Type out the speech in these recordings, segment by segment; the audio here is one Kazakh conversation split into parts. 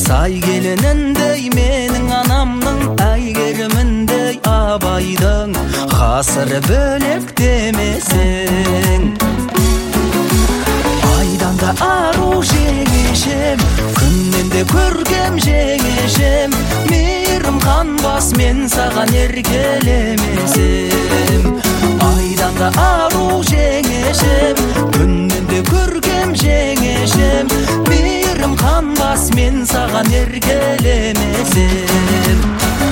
сай келініндей менің анамның әйгеріміндей абайдың ғасыры бөлек демесең. Айдан да ару жеңешем, күннен де көркем жеңешем, мейірім қанбас мен саған еркелемесем. Айдан да ару жеңешем, күннен де көркем жеңешем, мейірім қанбас мен саған еркелемесем.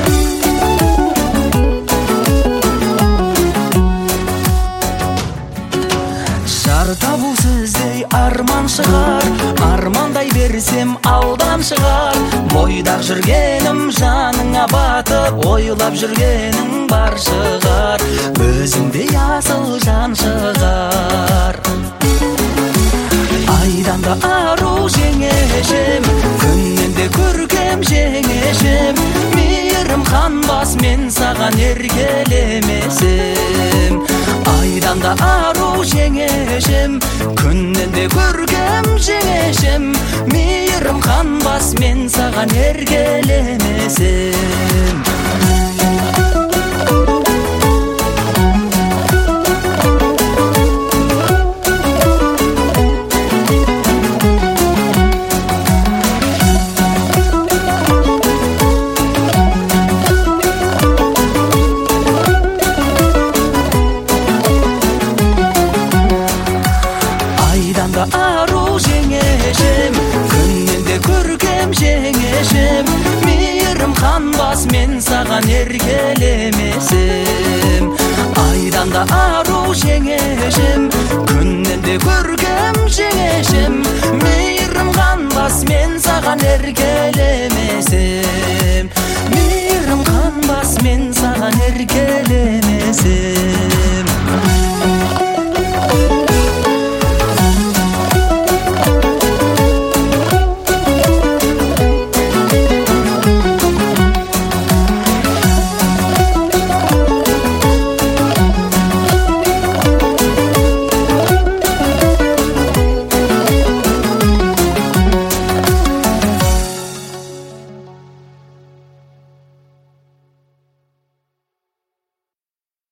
Жар табу сіздей арман шығар, армандай берсем алдан шығар. Бойдақ жүргенім жаныңа батып, ойлап жүргенің бар шығар, өзіңдей асыл жан шығар. Айдан да ару жеңешем, күннен де көркем жеңешем, мейірім қанбас мен саған еркелемесем. Айдан да ару жеңешем, күннен де көркем жеңешем, мейірім қанбас мен саған еркелемесем. Ару жеңешем, күннен де көркем жеңешем, мейірім қанбас мен саған еркелемесем. Айдан да ару жеңешем, күннен де көркем жеңешем, мейірім қанбас мен саған еркелемесем. Мейірім қанбас мен саған еркелемесем.